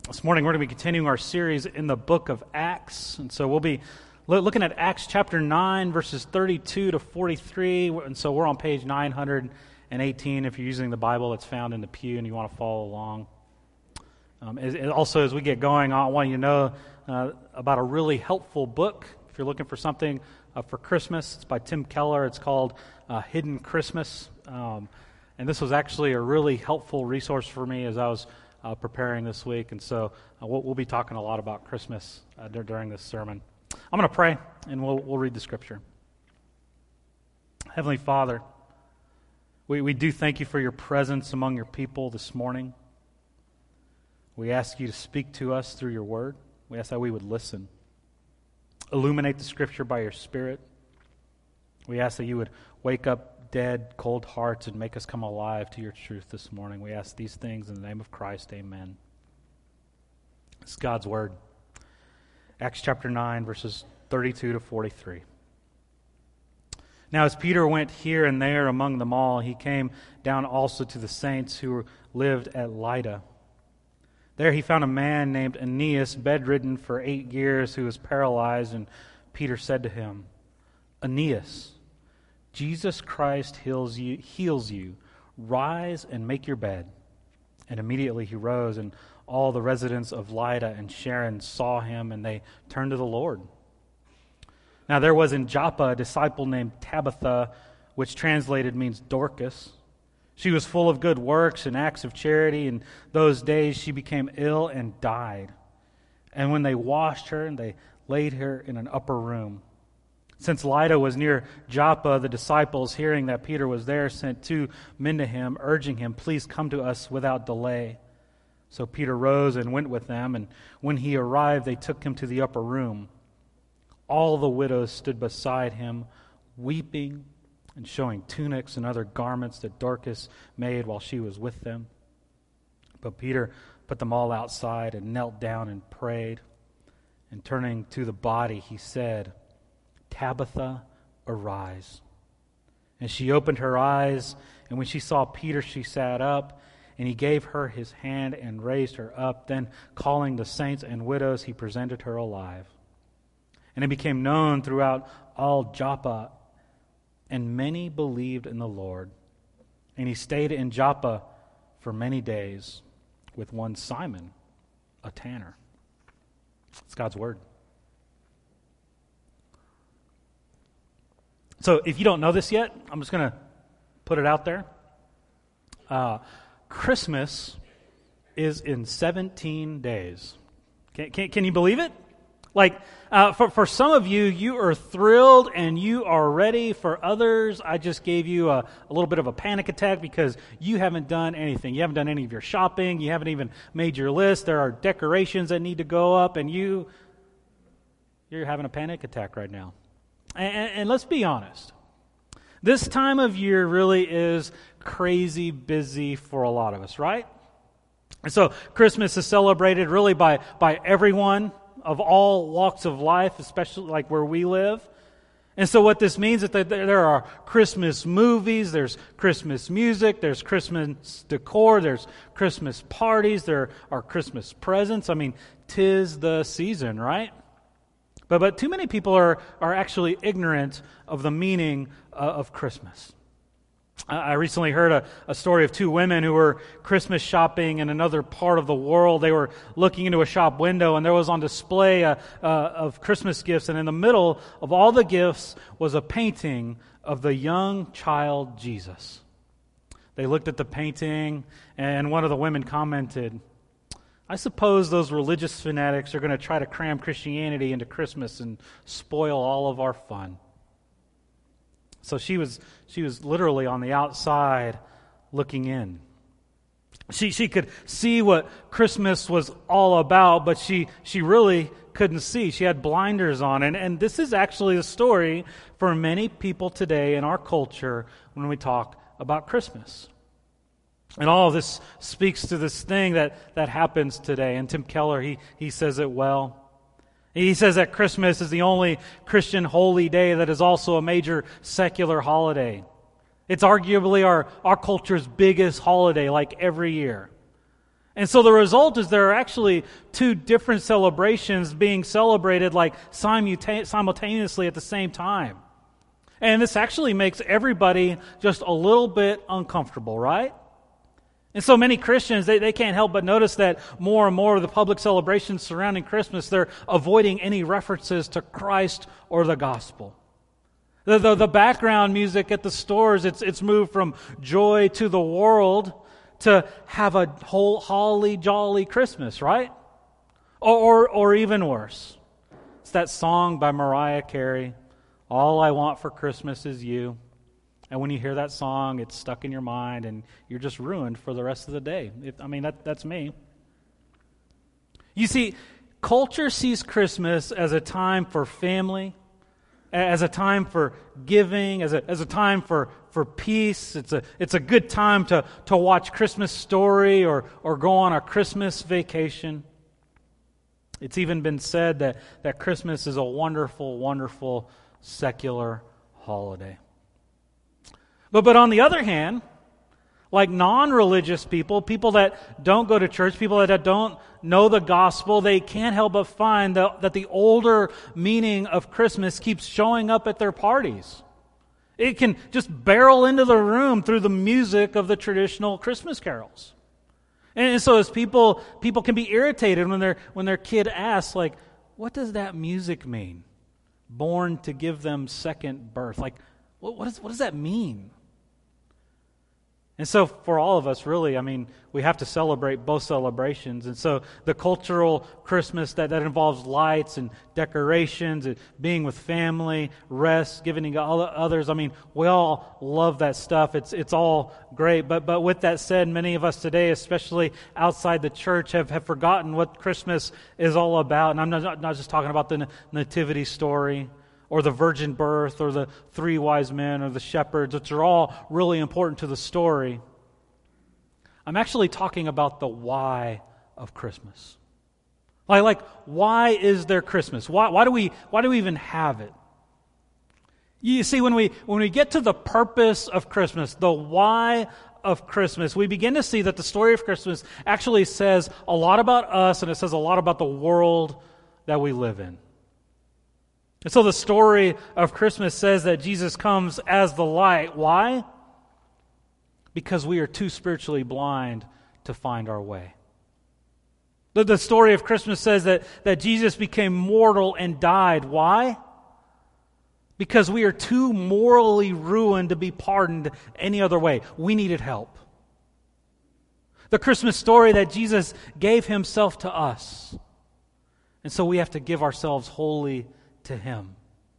This morning we're going to be continuing our series in the book of Acts, and so we'll be looking at Acts chapter 9, verses 32 to 43, and so we're on page 918. If you're using the Bible, it's found in the pew and you want to follow along. Also, as we get going, I want you to know about a really helpful book. If you're looking for something for Christmas, it's by Tim Keller. It's called Hidden Christmas, and this was actually a really helpful resource for me as I was preparing this week, and so we'll be talking a lot about Christmas during this sermon. I'm going to pray, and we'll read the scripture. Heavenly Father, we do thank you for your presence among your people this morning. We ask you to speak to us through your word. We ask that we would listen. Illuminate the scripture by your Spirit. We ask that you would wake up dead, cold hearts and make us come alive to your truth this morning. We ask these things in the name of Christ. Amen. It's God's word. Acts chapter 9, verses 32 to 43. Now as Peter went here and there among them all, he came down also to the saints who lived at Lydda. There he found a man named Aeneas, bedridden for 8 years, who was paralyzed, and Peter said to him, Aeneas, Jesus Christ heals you. Rise and make your bed. And immediately he rose, and all the residents of Lydda and Sharon saw him, and they turned to the Lord. Now there was in Joppa a disciple named Tabitha, which translated means Dorcas. She was full of good works and acts of charity. In those days she became ill and died. And when they washed her, and they laid her in an upper room. Since Lydda was near Joppa, the disciples, hearing that Peter was there, sent 2 men to him, urging him, Please come to us without delay. So Peter rose and went with them, and when he arrived, they took him to the upper room. All the widows stood beside him, weeping and showing tunics and other garments that Dorcas made while she was with them. But Peter put them all outside and knelt down and prayed. And turning to the body, he said, Tabitha, arise. And she opened her eyes, and when she saw Peter, she sat up, and he gave her his hand and raised her up. Then, calling the saints and widows, he presented her alive. And it became known throughout all Joppa, and many believed in the Lord. And he stayed in Joppa for many days with one Simon, a tanner. It's God's word. So if you don't know this yet, I'm just going to put it out there. Christmas is in 17 days. Can you believe it? Like, for some of you, you are thrilled and you are ready. For others, I just gave you a little bit of a panic attack because you haven't done anything. You haven't done any of your shopping. You haven't even made your list. There are decorations that need to go up, and you're having a panic attack right now. And let's be honest. This time of year really is crazy busy for a lot of us, right? And so Christmas is celebrated really by everyone of all walks of life, especially like where we live. And so what this means is that there are Christmas movies, there's Christmas music, there's Christmas decor, there's Christmas parties, there are Christmas presents. I mean, 'tis the season, right? But too many people are actually ignorant of the meaning of Christmas. I recently heard a story of 2 women who were Christmas shopping in another part of the world. They were looking into a shop window, and there was on display of Christmas gifts, and in the middle of all the gifts was a painting of the young child Jesus. They looked at the painting, and one of the women commented, I suppose those religious fanatics are going to try to cram Christianity into Christmas and spoil all of our fun. So she was literally on the outside looking in. She could see what Christmas was all about, but she really couldn't see. She had blinders on. And this is actually the story for many people today in our culture when we talk about Christmas. And all of this speaks to this thing that happens today. And Tim Keller, he says it well. He says that Christmas is the only Christian holy day that is also a major secular holiday. It's arguably our culture's biggest holiday, like every year. And so the result is there are actually two different celebrations being celebrated like simultaneously at the same time. And this actually makes everybody just a little bit uncomfortable, right? And so many Christians, they can't help but notice that more and more of the public celebrations surrounding Christmas, they're avoiding any references to Christ or the gospel. The background music at the stores, it's moved from joy to the world to have a whole holly jolly Christmas, right? Or even worse. It's that song by Mariah Carey, "All I Want for Christmas Is You." And when you hear that song, it's stuck in your mind and you're just ruined for the rest of the day. That's me. You see, culture sees Christmas as a time for family, as a time for giving, as a time for peace. It's a good time to watch Christmas Story or go on a Christmas vacation. It's even been said that Christmas is a wonderful, wonderful secular holiday. But on the other hand, like non-religious people that don't go to church, people that don't know the gospel, they can't help but find that the older meaning of Christmas keeps showing up at their parties. It can just barrel into the room through the music of the traditional Christmas carols. And so as people can be irritated when their kid asks, like, what does that music mean? Born to give them second birth. Like, what does that mean? And so for all of us, really, we have to celebrate both celebrations. And so the cultural Christmas that involves lights and decorations and being with family, rest, giving to others, we all love that stuff. It's all great. But with that said, many of us today, especially outside the church, have forgotten what Christmas is all about. And I'm not just talking about the nativity story, or the virgin birth, or the three wise men, or the shepherds, which are all really important to the story. I'm actually talking about the why of Christmas. Like why is there Christmas? Why do we even have it? You see, when we get to the purpose of Christmas, the why of Christmas, we begin to see that the story of Christmas actually says a lot about us, and it says a lot about the world that we live in. And so the story of Christmas says that Jesus comes as the light. Why? Because we are too spiritually blind to find our way. The story of Christmas says that Jesus became mortal and died. Why? Because we are too morally ruined to be pardoned any other way. We needed help. The Christmas story that Jesus gave himself to us. And so we have to give ourselves wholly to him.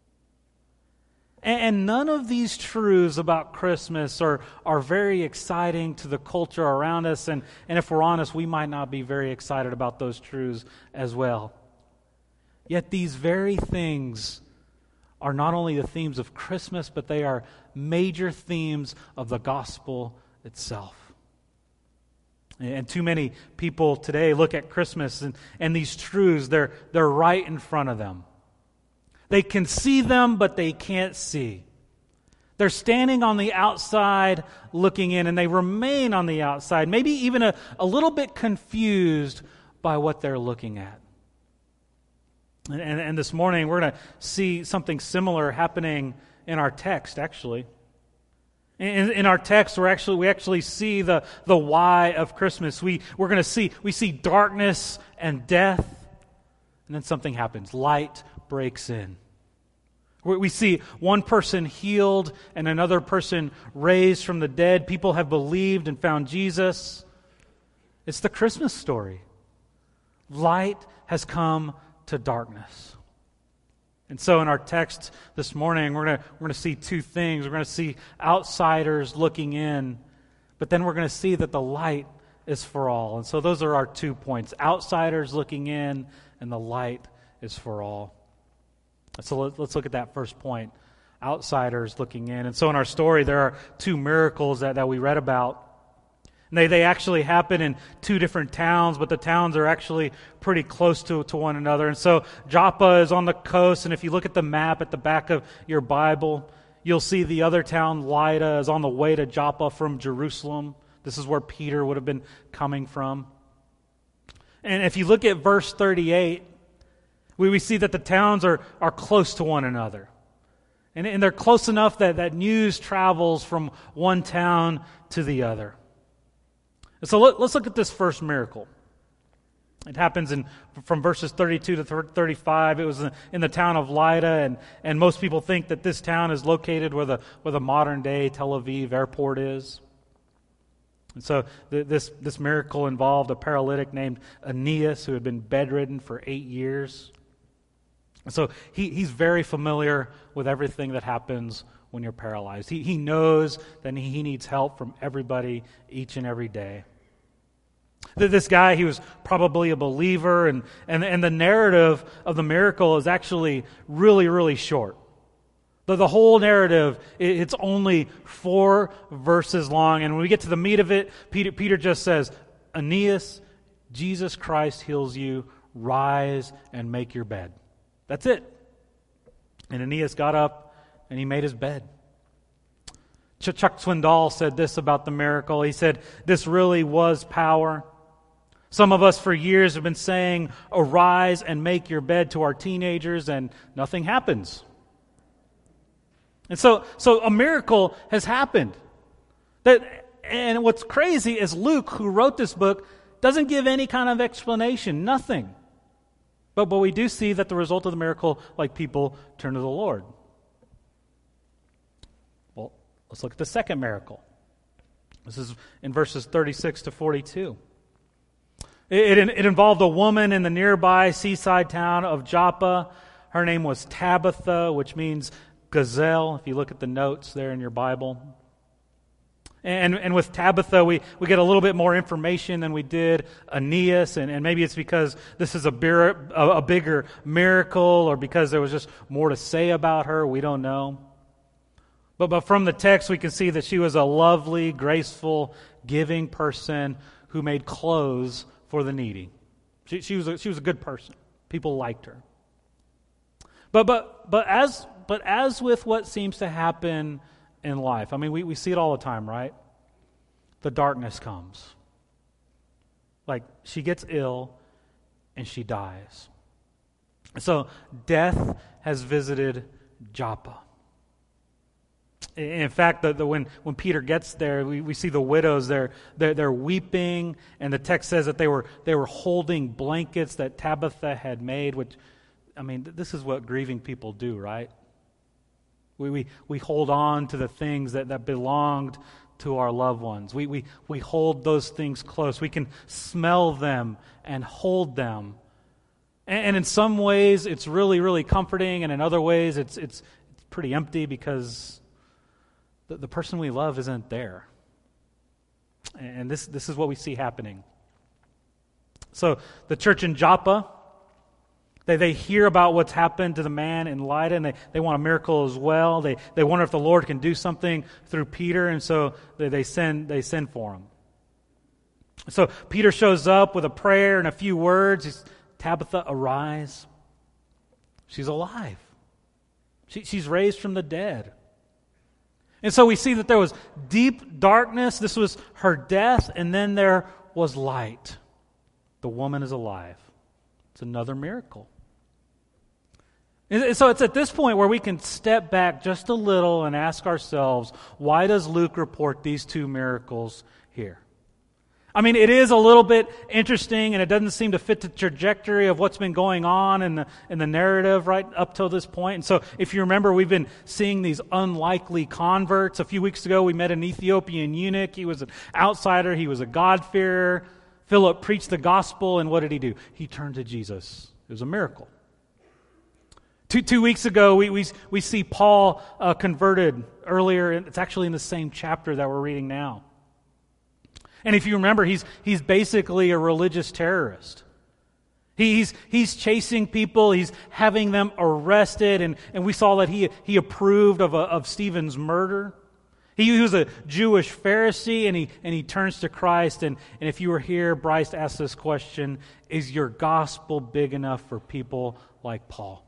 And none of these truths about Christmas are very exciting to the culture around us. And if we're honest, we might not be very excited about those truths as well. Yet these very things are not only the themes of Christmas, but they are major themes of the gospel itself. And too many people today look at Christmas and these truths, they're right in front of them. They can see them, but they can't see. They're standing on the outside looking in, and they remain on the outside, maybe even a little bit confused by what they're looking at. And this morning, we're going to see something similar happening in our text, actually. In our text, we actually see the why of Christmas. We see darkness and death, and then something happens. Light breaks in. We see one person healed and another person raised from the dead. People have believed and found Jesus. It's the Christmas story. Light has come to darkness. And so in our text this morning, we're going to see two things. We're going to see outsiders looking in, but then we're going to see that the light is for all. And so those are our 2 points. Outsiders looking in, and the light is for all. So let's look at that first point, outsiders looking in. And so in our story, there are 2 miracles that we read about. And they actually happen in 2 different towns, but the towns are actually pretty close to one another. And so Joppa is on the coast, and if you look at the map at the back of your Bible, you'll see the other town, Lydda, is on the way to Joppa from Jerusalem. This is where Peter would have been coming from. And if you look at verse 38, we see that the towns are close to one another. And they're close enough that news travels from one town to the other. So let's look at this first miracle. It happens from verses 32 to 35. It was in the town of Lydda, and most people think that this town is located where the modern-day Tel Aviv airport is. And so this miracle involved a paralytic named Aeneas who had been bedridden for 8 years. And so he's very familiar with everything that happens when you're paralyzed. He knows that he needs help from everybody each and every day. This guy, he was probably a believer, and the narrative of the miracle is actually really, really short. The whole narrative, it's only 4 verses long, and when we get to the meat of it, Peter just says, Aeneas, Jesus Christ heals you, rise and make your bed. That's it. And Aeneas got up and he made his bed. Chuck Swindoll said this about the miracle. He said, this really was power. Some of us for years have been saying, arise and make your bed to our teenagers, and nothing happens. And so a miracle has happened. And what's crazy is Luke, who wrote this book, doesn't give any kind of explanation, nothing. But we do see that the result of the miracle, like people turn to the Lord. Well, let's look at the second miracle. This is in verses 36 to 42. It involved a woman in the nearby seaside town of Joppa. Her name was Tabitha, which means gazelle, if you look at the notes there in your Bible. And with Tabitha, we get a little bit more information than we did Aeneas, and maybe it's because this is a bigger miracle, or because there was just more to say about her. We don't know. But from the text, we can see that she was a lovely, graceful, giving person who made clothes for the needy. She was a good person. People liked her. But as with what seems to happen in life, I mean, we see it all the time, right? The darkness comes. Like, she gets ill and she dies. So death has visited Joppa. In fact, when Peter gets there, we see the widows. They're weeping, and the text says that they were holding blankets that Tabitha had made. Which, I mean, this is what grieving people do, right? We hold on to the things that belonged to our loved ones. We hold those things close. We can smell them and hold them. And in some ways, it's really, really comforting, and in other ways, it's pretty empty because the person we love isn't there. And this is what we see happening. So the church in Joppa, they hear about what's happened to the man in Lydda, and they want a miracle as well. They wonder if the Lord can do something through Peter, and so they send for him. So Peter shows up with a prayer and a few words. He's, Tabitha, arise. She's alive. She's raised from the dead. And so we see that there was deep darkness. This was her death, and then there was light. The woman is alive. It's another miracle. And so it's at this point where we can step back just a little and ask ourselves, why does Luke report these 2 miracles here? I mean, it is a little bit interesting, and it doesn't seem to fit the trajectory of what's been going on in the narrative right up till this point. And so, if you remember, we've been seeing these unlikely converts. A few weeks ago, we met an Ethiopian eunuch. He was an outsider. He was a God-fearer. Philip preached the gospel, and what did he do? He turned to Jesus. It was a miracle. Two weeks ago, we see Paul converted earlier. It's actually in the same chapter that we're reading now. And if you remember, he's basically a religious terrorist. He's chasing people. He's having them arrested, and we saw that he approved of Stephen's murder. He was a Jewish Pharisee, and he turns to Christ. And if you were here, Bryce asked this question: is your gospel big enough for people like Paul?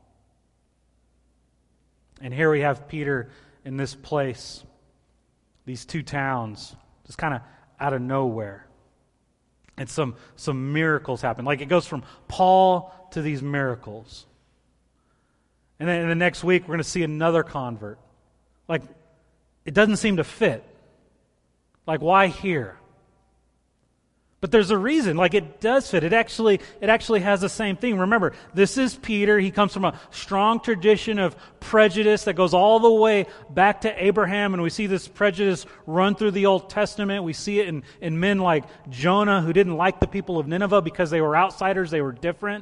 And here we have Peter in this place, these 2 towns, just kind of out of nowhere. and some miracles happen. Like it goes from Paul to these miracles. And then in the next week, we're going to see another convert. Like, it doesn't seem to fit. Like, why here? But there's a reason. Like, it does fit. It actually has the same thing. Remember, this is Peter. He comes from a strong tradition of prejudice that goes all the way back to Abraham, and we see this prejudice run through the Old Testament. We see it in men like Jonah, who didn't like the people of Nineveh because they were outsiders, they were different.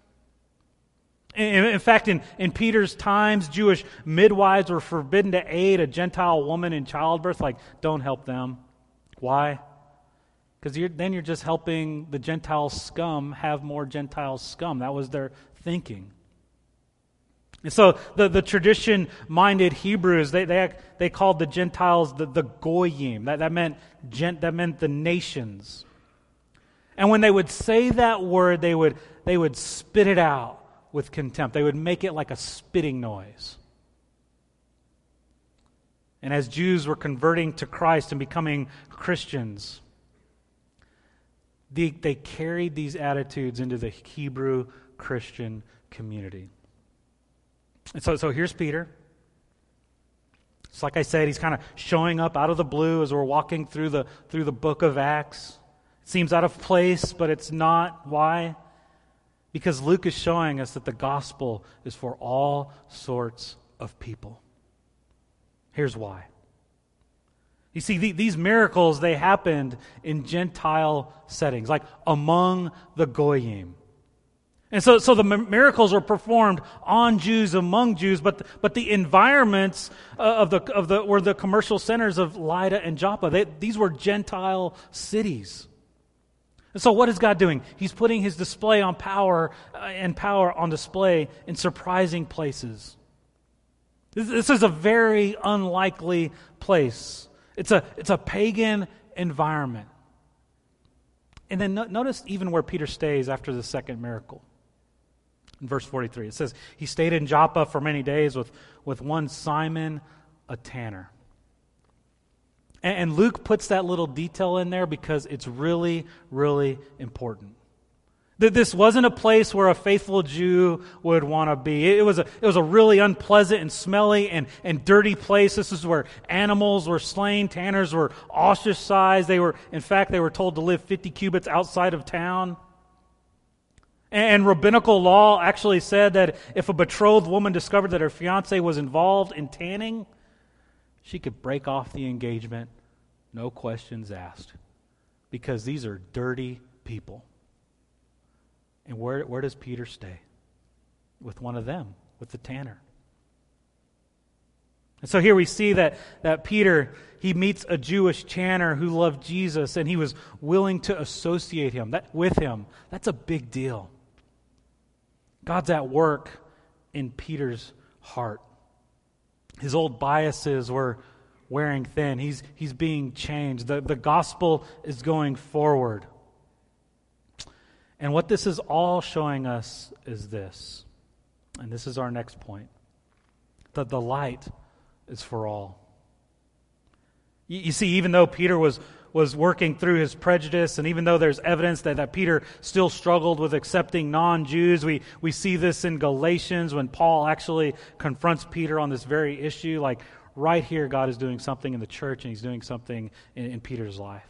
In fact, in Peter's times, Jewish midwives were forbidden to aid a Gentile woman in childbirth. Like, don't help them. Why? Because then you're just helping the Gentile scum have more Gentile scum. That was their thinking. And so the tradition-minded Hebrews, they called the Gentiles the goyim. That meant the nations. And when they would say that word, they would spit it out with contempt. They would make it like a spitting noise. And as Jews were converting to Christ and becoming Christians, they carried these attitudes into the Hebrew Christian community. And so here's Peter. It's like I said, he's kind of showing up out of the blue as we're walking through the book of Acts. It seems out of place, but it's not. Why? Because Luke is showing us that the gospel is for all sorts of people. Here's why. You see, these miracles, they happened in Gentile settings, like among the goyim. And so the miracles were performed on Jews, among Jews, but the environments were the commercial centers of Lydda and Joppa. These were Gentile cities. And so what is God doing? He's putting his display on power on display in surprising places. This is a very unlikely place. It's a pagan environment. And then notice even where Peter stays after the second miracle. In verse 43, it says, he stayed in Joppa for many days with one Simon, a tanner. And Luke puts that little detail in there because it's really, really important. That this wasn't a place where a faithful Jew would want to be. It was a really unpleasant and smelly and dirty place. This is where animals were slain. Tanners were ostracized. They were told to live 50 cubits outside of town. And rabbinical law actually said that if a betrothed woman discovered that her fiancé was involved in tanning, she could break off the engagement, no questions asked, because these are dirty people. And where does Peter stay? With one of them, with the tanner. And so here we see that Peter, he meets a Jewish tanner who loved Jesus, and he was willing to associate with him. That's a big deal. God's at work in Peter's heart. His old biases were wearing thin. He's being changed. The gospel is going forward. And what this is all showing us is this. And this is our next point. That the light is for all. You see, even though Peter was working through his prejudice, and even though there's evidence that Peter still struggled with accepting non-Jews, we see this in Galatians when Paul actually confronts Peter on this very issue. Like right here, God is doing something in the church, and he's doing something in Peter's life.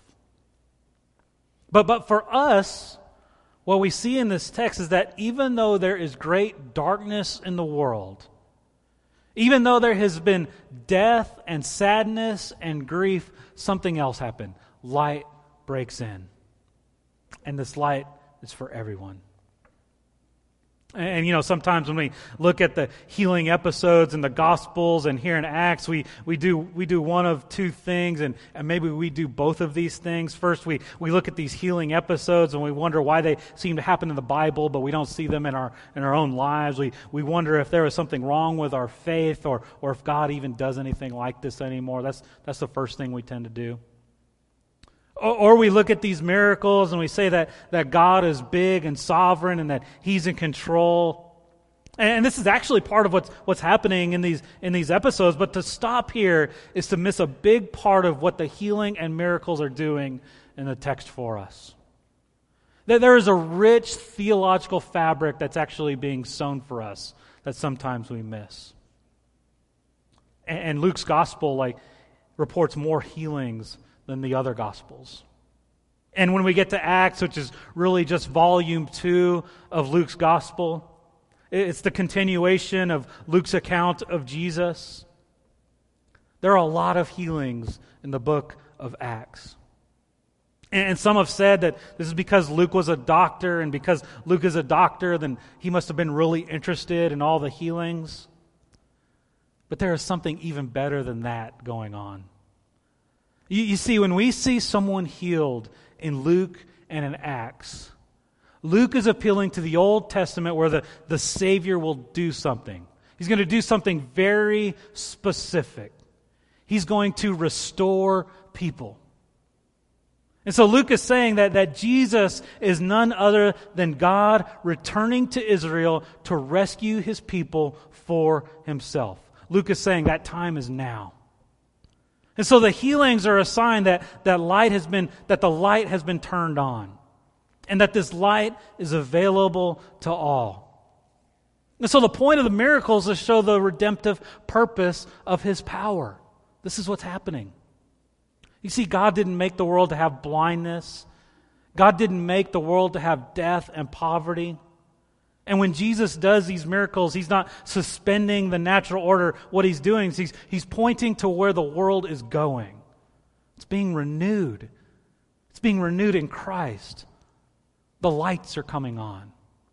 But for us, what we see in this text is that even though there is great darkness in the world, even though there has been death and sadness and grief, something else happened. Light breaks in. And this light is for everyone. And sometimes when we look at the healing episodes in the Gospels and here in Acts, we do one of two things, and maybe we do both of these things. First, we look at these healing episodes and we wonder why they seem to happen in the Bible, but we don't see them in our own lives. We wonder if there was something wrong with our faith, or if God even does anything like this anymore. That's the first thing we tend to do. Or we look at these miracles and we say that God is big and sovereign and that he's in control. And this is actually part of what's happening in these episodes. But to stop here is to miss a big part of what the healing and miracles are doing in the text for us. That there is a rich theological fabric that's actually being sown for us that sometimes we miss. And Luke's gospel reports more healings than the other gospels. And when we get to Acts, which is really just volume 2 of Luke's gospel, it's the continuation of Luke's account of Jesus. There are a lot of healings in the book of Acts. And some have said that this is because Luke was a doctor, and because Luke is a doctor, then he must have been really interested in all the healings. But there is something even better than that going on. You see, when we see someone healed in Luke and in Acts, Luke is appealing to the Old Testament where the Savior will do something. He's going to do something very specific. He's going to restore people. And so Luke is saying that Jesus is none other than God returning to Israel to rescue his people for himself. Luke is saying that time is now. And so the healings are a sign that the light has been turned on, and that this light is available to all. And so the point of the miracles is to show the redemptive purpose of his power. This is what's happening. You see, God didn't make the world to have blindness. God didn't make the world to have death and poverty. And when Jesus does these miracles, he's not suspending the natural order. What he's doing is he's pointing to where the world is going. It's being renewed. It's being renewed in Christ. The lights are coming on.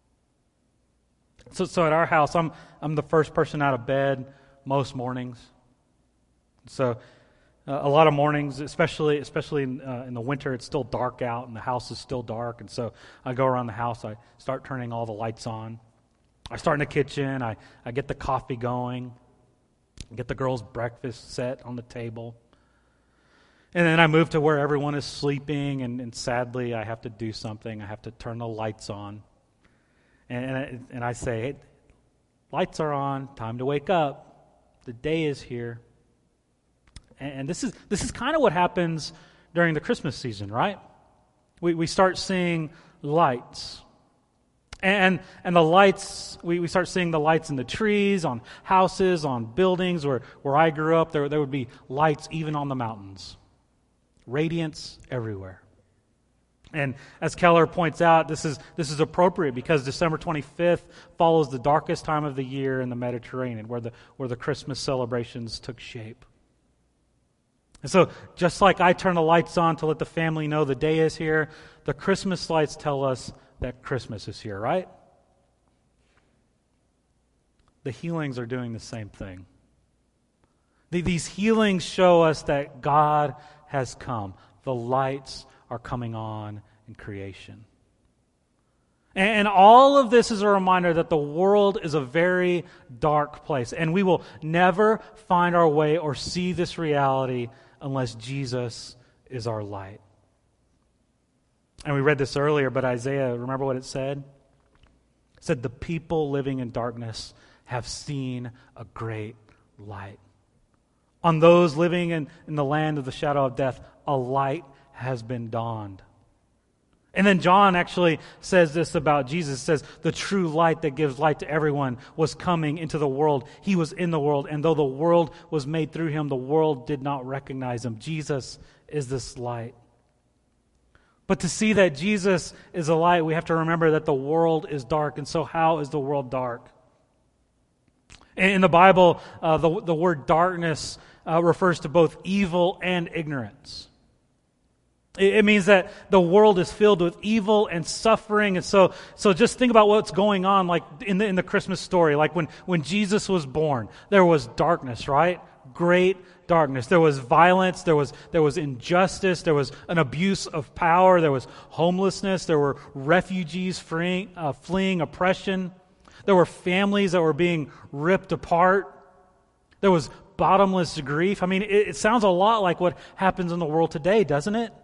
So at our house, I'm the first person out of bed most mornings. So a lot of mornings, especially in the winter, it's still dark out and the house is still dark. And so I go around the house, I start turning all the lights on. I start in the kitchen, I get the coffee going, get the girls' breakfast set on the table. And then I move to where everyone is sleeping, and sadly I have to do something. I have to turn the lights on. And I say, hey, lights are on, time to wake up. The day is here. And this is kind of what happens during the Christmas season, right? We start seeing lights. And the lights, we start seeing the lights in the trees, on houses, on buildings. Where I grew up, there would be lights even on the mountains. Radiance everywhere. And as Keller points out, this is appropriate because December 25th follows the darkest time of the year in the Mediterranean, where the Christmas celebrations took shape. And so, just like I turn the lights on to let the family know the day is here, the Christmas lights tell us that Christmas is here, right? The healings are doing the same thing. These healings show us that God has come. The lights are coming on in creation. And all of this is a reminder that the world is a very dark place, and we will never find our way or see this reality unless Jesus is our light. And we read this earlier, but Isaiah, remember what it said? It said, the people living in darkness have seen a great light. On those living in the land of the shadow of death, a light has been dawned. And then John actually says this about Jesus. It says, the true light that gives light to everyone was coming into the world. He was in the world, and though the world was made through him, the world did not recognize him. Jesus is this light. But to see that Jesus is a light, we have to remember that the world is dark. And so how is the world dark? In the Bible, the word darkness refers to both evil and ignorance. It means that the world is filled with evil and suffering. And so just think about what's going on like in the Christmas story. Like when Jesus was born, there was darkness, right? Great darkness. There was violence, there was injustice, there was an abuse of power, there was homelessness, there were refugees fleeing oppression. There were families that were being ripped apart. There was bottomless grief. I mean, it sounds a lot like what happens in the world today, doesn't it?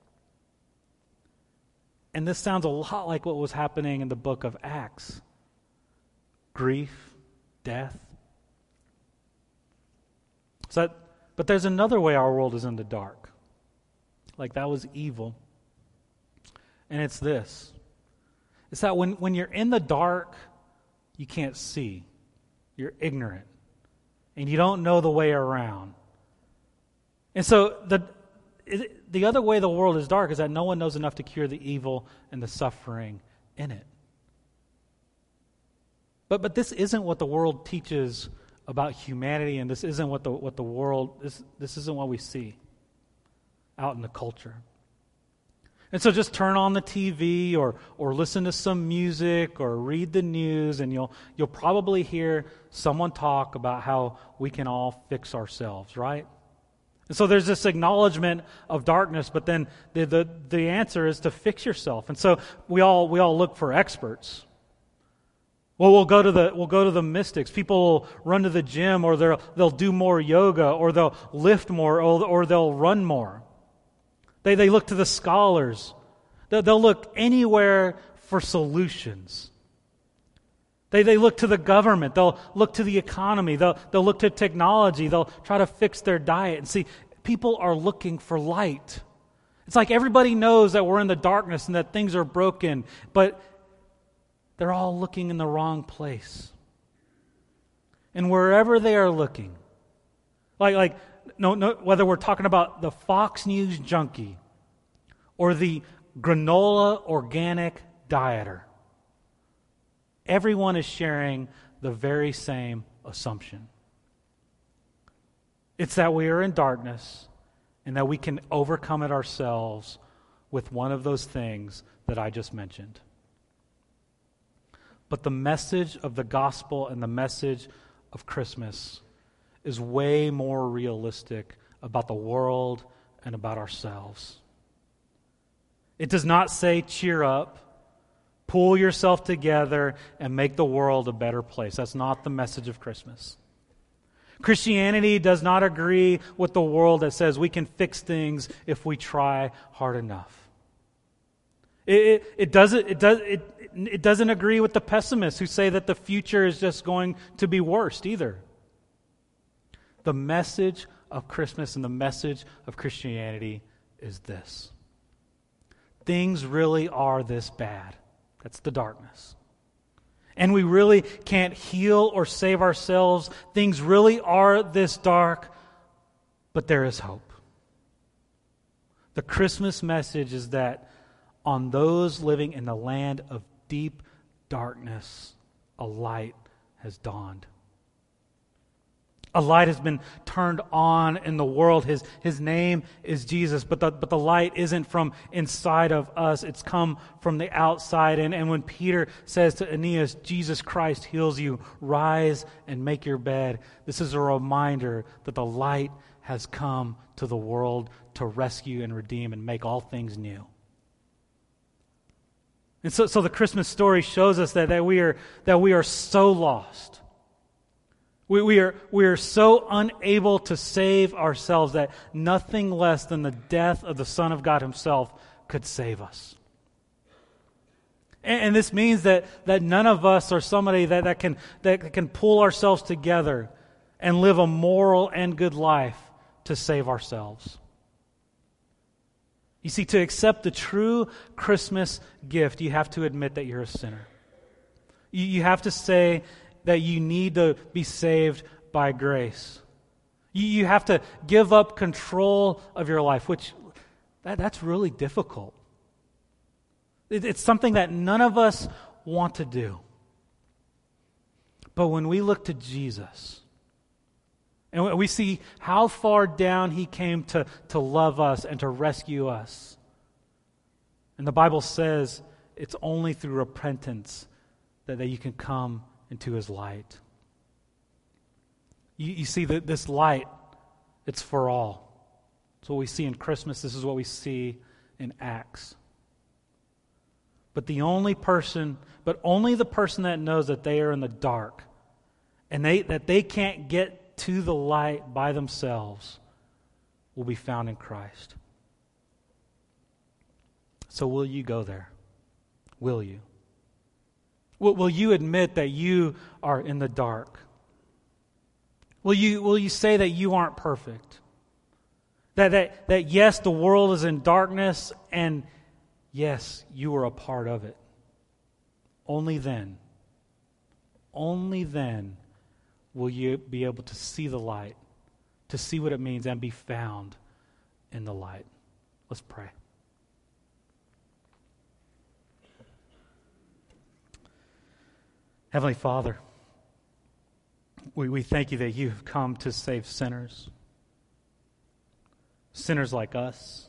And this sounds a lot like what was happening in the book of Acts. Grief, death. But there's another way our world is in the dark. Like that was evil. And it's this. It's that when you're in the dark, you can't see. You're ignorant. And you don't know the way around. And so the other way the world is dark is that no one knows enough to cure the evil and the suffering in it. But this isn't what the world teaches about humanity, and this isn't what the world this isn't what we see out in the culture. And so just turn on the TV or listen to some music or read the news, and you'll probably hear someone talk about how we can all fix ourselves, right? And so there's this acknowledgement of darkness, but then the answer is to fix yourself. And so we all look for experts. Well, we'll go to the mystics. People will run to the gym, or they'll do more yoga, or they'll lift more, or they'll run more. They look to the scholars. They'll look anywhere for solutions. They look to the government. They'll look to the economy. They'll look to technology. They'll try to fix their diet. And see, people are looking for light. It's like everybody knows that we're in the darkness and that things are broken, but they're all looking in the wrong place. And wherever they are looking, no, whether we're talking about the Fox News junkie or the granola organic dieter, everyone is sharing the very same assumption. It's that we are in darkness and that we can overcome it ourselves with one of those things that I just mentioned. But the message of the gospel and the message of Christmas is way more realistic about the world and about ourselves. It does not say, cheer up, pull yourself together, and make the world a better place. That's not the message of Christmas. Christianity does not agree with the world that says we can fix things if we try hard enough. It doesn't agree with the pessimists who say that the future is just going to be worse either. The message of Christmas and the message of Christianity is this: things really are this bad. That's the darkness. And we really can't heal or save ourselves. Things really are this dark, but there is hope. The Christmas message is that on those living in the land of deep darkness, a light has dawned. A light has been turned on in the world. His name is Jesus, but the light isn't from inside of us. It's come from the outside. And when Peter says to Aeneas, Jesus Christ heals you, rise and make your bed, this is a reminder that the light has come to the world to rescue and redeem and make all things new. And so the Christmas story shows us that we are so lost. We are so unable to save ourselves that nothing less than the death of the Son of God Himself could save us. And this means that none of us are somebody that can pull ourselves together and live a moral and good life to save ourselves. You see, to accept the true Christmas gift, you have to admit that you're a sinner. You have to say that you need to be saved by grace. You have to give up control of your life, which that's really difficult. It's something that none of us want to do. But when we look to Jesus, and we see how far down He came to love us and to rescue us, and the Bible says it's only through repentance that you can come into His light. You see that this light, it's for all. It's what we see in Christmas. This is what we see in Acts. But only the person that knows that they are in the dark and that they can't get to the light by themselves will be found in Christ. So will you go there? Will you? Will you admit that you are in the dark? Will you say that you aren't perfect? That yes, the world is in darkness, and yes, you are a part of it. only then will you be able to see the light, to see what it means and be found in the light. Let's pray. Heavenly Father, we thank you that you've come to save sinners like us,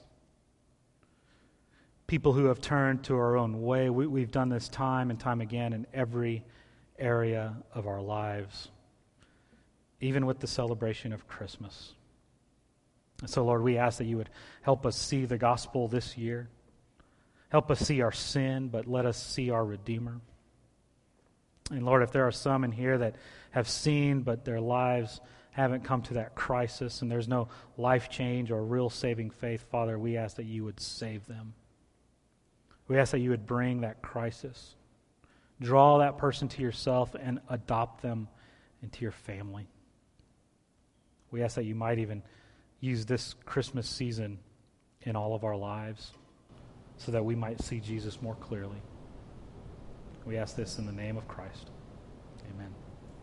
people who have turned to our own way. We've done this time and time again in every area of our lives, even with the celebration of Christmas. And so, Lord, we ask that you would help us see the gospel this year. Help us see our sin, but let us see our Redeemer. And Lord, if there are some in here that have seen, but their lives haven't come to that crisis, and there's no life change or real saving faith, Father, we ask that you would save them. We ask that you would bring that crisis. Draw that person to yourself and adopt them into your family. We ask that you might even use this Christmas season in all of our lives so that we might see Jesus more clearly. We ask this in the name of Christ. Amen.